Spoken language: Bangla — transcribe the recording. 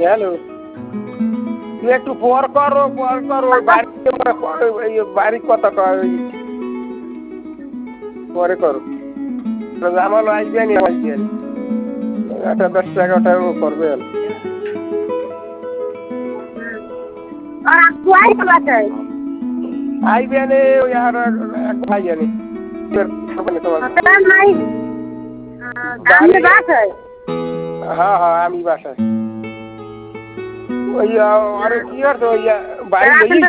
হ্যালো তুই একটু পর করো বাড়ির কথা কয় পরে করো আমার আসবে নি আসবে 10-11 টাকা করবে আইবে নে ওই আর এক ভাই জানি হ্যাঁ আমি বাসায় ওই আরে কি করতো ওই বাড়ি